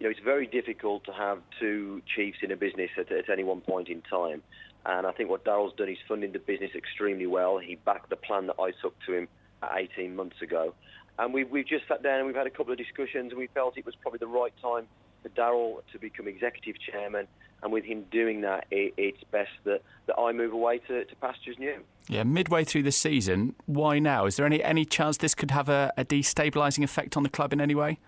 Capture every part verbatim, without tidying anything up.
know, it's very difficult to have two chiefs in a business at, at any one point in time. And I think what Daryl's done, he's funded the business extremely well. He backed the plan that I took to him eighteen months ago. And we've, we've just sat down and we've had a couple of discussions, and we felt it was probably the right time for Daryl to become executive chairman. And with him doing that, it, it's best that, that I move away to, to pastures new. Yeah, midway through the season, why now? Is there any, any chance this could have a, a destabilising effect on the club in any way?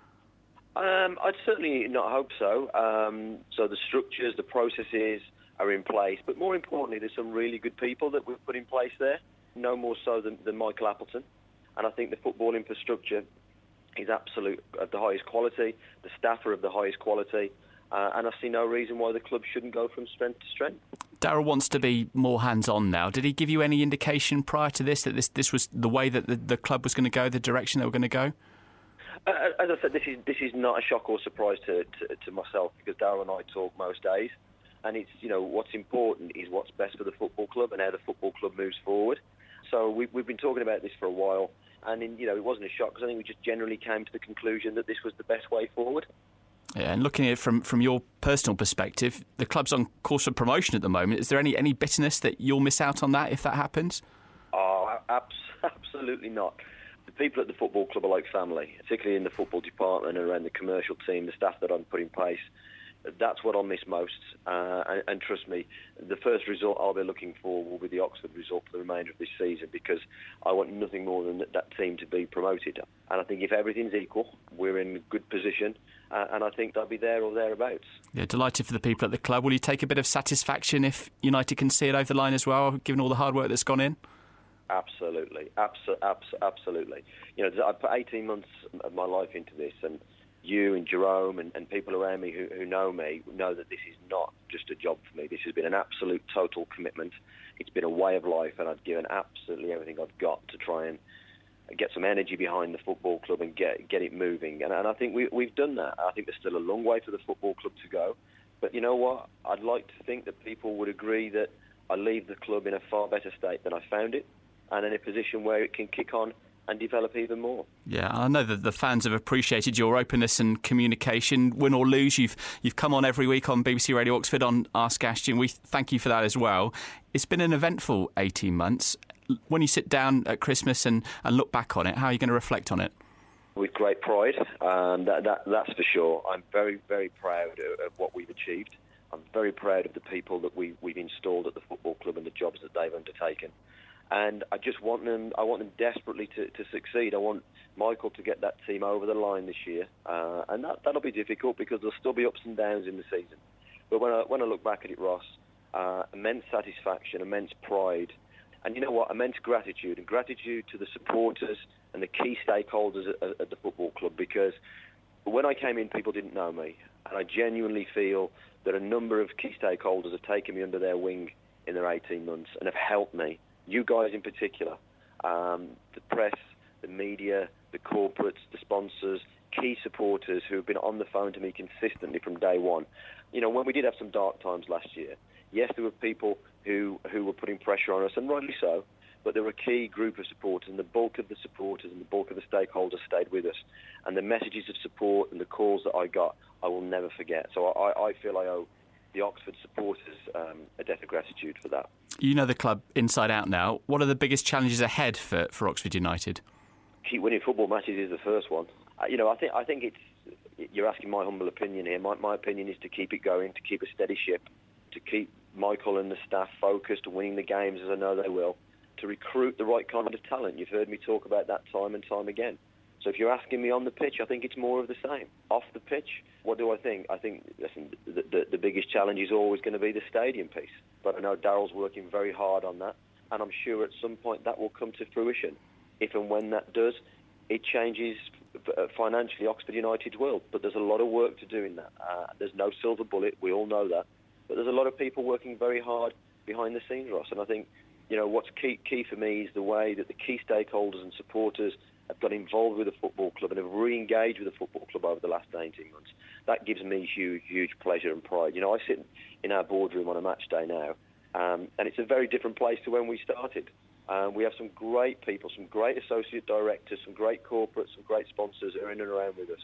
Um, I'd certainly not hope so. Um, so the structures, the processes are in place. But more importantly, there's some really good people that we've put in place there, no more so than, than Michael Appleton. And I think the football infrastructure is absolute of the highest quality. The staff are of the highest quality. Uh, and I see no reason why the club shouldn't go from strength to strength. Daryl wants to be more hands-on now. Did he give you any indication prior to this that this, this was the way that the, the club was going to go, the direction they were going to go? Uh, as I said, this is this is not a shock or surprise to, to, to myself, because Daryl and I talk most days. And it's, you know, what's important is what's best for the football club and how the football club moves forward. So we, we've been talking about this for a while. And, in, you know, it wasn't a shock, because I think we just generally came to the conclusion that this was the best way forward. Yeah, and looking at it from, from your personal perspective, the club's on course for promotion at the moment. Is there any, any bitterness that you'll miss out on that if that happens? Oh, abs- absolutely not. The people at the football club are like family, particularly in the football department and around the commercial team, the staff that I've put in place. That's what I'll miss most. Uh, and, and trust me, the first result I'll be looking for will be the Oxford result for the remainder of this season, because I want nothing more than that, that team to be promoted. And I think if everything's equal, we're in a good position. Uh, and I think they'll be there or thereabouts. Yeah, delighted for the people at the club. Will you take a bit of satisfaction if United can see it over the line as well, given all the hard work that's gone in? Absolutely, abso- abso- absolutely. You know, I put eighteen months of my life into this, and you and Jerome and, and people around me who, who know me know that this is not just a job for me. This has been an absolute total commitment. It's been a way of life, and I've given absolutely everything I've got to try and get some energy behind the football club and get get it moving. And, and I think we, we've done that. I think there's still a long way for the football club to go. But you know what? I'd like to think that people would agree that I leave the club in a far better state than I found it, and in a position where it can kick on and develop even more. Yeah, I know that the fans have appreciated your openness and communication. Win or lose, you've you've come on every week on B B C Radio Oxford on Ask Ashton. We thank you for that as well. It's been an eventful eighteen months. When you sit down at Christmas and, and look back on it, how are you going to reflect on it? With great pride, um, that, that, that's for sure. I'm very, very proud of, of what we've achieved. I'm very proud of the people that we, we've installed at the football club and the jobs that they've undertaken. And I just want them, I want them desperately to, to succeed. I want Michael to get that team over the line this year. Uh, and that, that'll be difficult, because there'll still be ups and downs in the season. But when I, when I look back at it, Ross, uh, immense satisfaction, immense pride, and you know what, immense gratitude, and gratitude to the supporters and the key stakeholders at, at the football club, because when I came in, people didn't know me. And I genuinely feel that a number of key stakeholders have taken me under their wing in their eighteen months and have helped me. You guys in particular, um, the press, the media, the corporates, the sponsors, key supporters who have been on the phone to me consistently from day one. You know, when we did have some dark times last year, yes, there were people who, who were putting pressure on us, and rightly so, but there were a key group of supporters, and the bulk of the supporters and the bulk of the stakeholders stayed with us. And the messages of support and the calls that I got, I will never forget. So I, I feel I owe the Oxford supporters um, a debt of gratitude for that. You know the club inside out now. What are the biggest challenges ahead for, for Oxford United? Keep winning football matches is the first one. Uh, you know, I think I think it's, you're asking my humble opinion here. My, my opinion is to keep it going, to keep a steady ship, to keep Michael and the staff focused, winning the games as I know they will, to recruit the right kind of talent. You've heard me talk about that time and time again. So if you're asking me on the pitch, I think it's more of the same. Off the pitch, what do I think? I think, listen, the, the, the biggest challenge is always going to be the stadium piece. But I know Daryl's working very hard on that, and I'm sure at some point that will come to fruition. If and when that does, it changes financially Oxford United's world. But there's a lot of work to do in that. Uh, there's no silver bullet, we all know that. But there's a lot of people working very hard behind the scenes, Ross. And I think, you know, what's key, key for me is the way that the key stakeholders and supporters have got involved with the football club and have re-engaged with the football club over the last eighteen months. That gives me huge, huge pleasure and pride. You know, I sit in our boardroom on a match day now, um, and it's a very different place to when we started. Um, we have some great people, some great associate directors, some great corporates, some great sponsors who are in and around with us.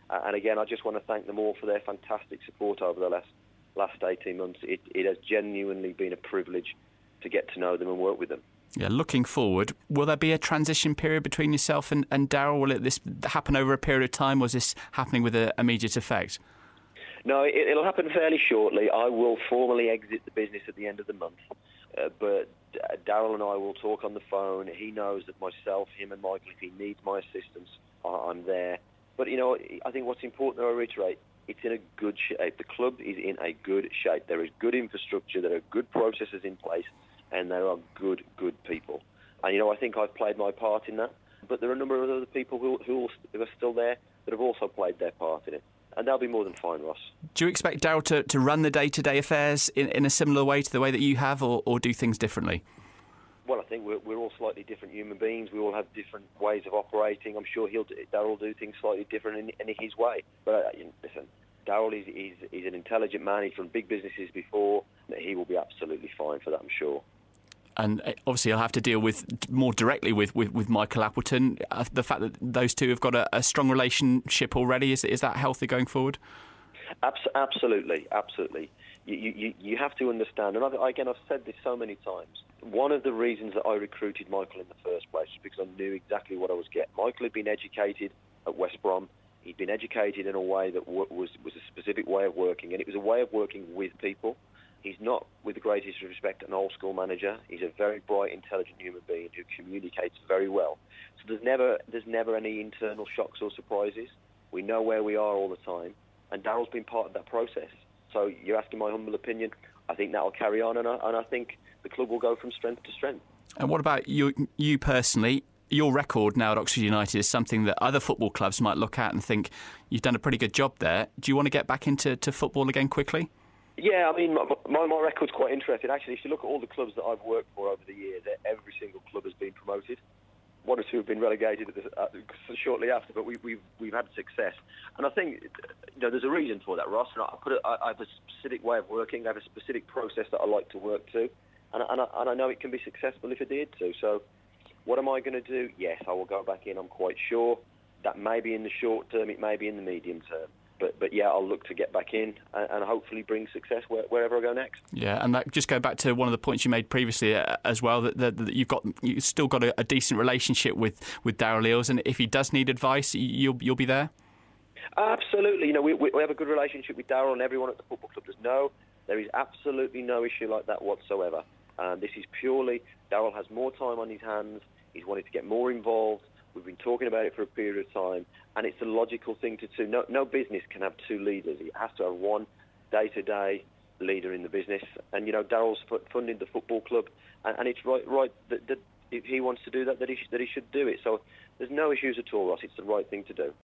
Uh, and again, I just want to thank them all for their fantastic support over the last last eighteen months. It, it has genuinely been a privilege to get to know them and work with them. Yeah, looking forward, will there be a transition period between yourself and, and Daryl? Will it this happen over a period of time, or is this happening with an immediate effect? No, it, it'll happen fairly shortly. I will formally exit the business at the end of the month. Uh, but uh, Daryl and I will talk on the phone. He knows that myself, him and Michael, if he needs my assistance, I'm there. But, you know, I think what's important to reiterate, it's in a good shape. The club is in a good shape. There is good infrastructure, there are good processes in place, and there are good, good people. And, you know, I think I've played my part in that. But there are a number of other people who, who are still there that have also played their part in it. And they'll be more than fine, Ross. Do you expect Daryl to, to run the day-to-day affairs in, in a similar way to the way that you have, or, or do things differently? Well, I think we're, we're all slightly different human beings. We all have different ways of operating. I'm sure he'll Daryl will do things slightly different in, in his way. But uh, you know, listen, Daryl is, is, is an intelligent man. He's run big businesses before. He will be absolutely fine for that, I'm sure. And obviously, I'll have to deal with more directly with, with, with Michael Appleton. Uh, the fact that those two have got a, a strong relationship already, is is that healthy going forward? Abs- absolutely, absolutely. You, you, you have to understand, and I've, again, I've said this so many times, one of the reasons that I recruited Michael in the first place was because I knew exactly what I was getting. Michael had been educated at West Brom. He'd been educated in a way that w- was, was a specific way of working, and it was a way of working with people. He's not, with the greatest respect, an old-school manager. He's a very bright, intelligent human being who communicates very well. So there's never there's never any internal shocks or surprises. We know where we are all the time, and Daryl's been part of that process. So you're asking my humble opinion. I think that will carry on, and I, and I think the club will go from strength to strength. And what about you, you personally? Your record now at Oxford United is something that other football clubs might look at and think, you've done a pretty good job there. Do you want to get back into to football again quickly? Yeah, I mean, my, my, my record's quite interesting. Actually, if you look at all the clubs that I've worked for over the years, every single club has been promoted. One or two have been relegated at the, uh, shortly after, but we, we've we've had success. And I think, you know, there's a reason for that, Ross. And I put it, I, I have a specific way of working. I have a specific process that I like to work to, and, and, I, and I know it can be successful if I did to. So, what am I going to do? Yes, I will go back in. I'm quite sure. That may be in the short term. It may be in the medium term. But, but yeah, I'll look to get back in and, and hopefully bring success where, wherever I go next. Yeah, and that just go back to one of the points you made previously uh, as well, that, that, that you've got you've still got a, a decent relationship with, with Daryl Eales, and if he does need advice, you'll you'll be there. Absolutely, you know, we we have a good relationship with Daryl, and everyone at the football club does know. There is absolutely no issue like that whatsoever. Um, this is purely Daryl has more time on his hands. He's wanted to get more involved. We've been talking about it for a period of time, and it's the logical thing to do. No, no business can have two leaders. It has to have one day-to-day leader in the business. And, you know, Daryl's funded the football club, and, and it's right right that, that if he wants to do that, that he, sh- that he should do it. So there's no issues at all, Ross. It's the right thing to do.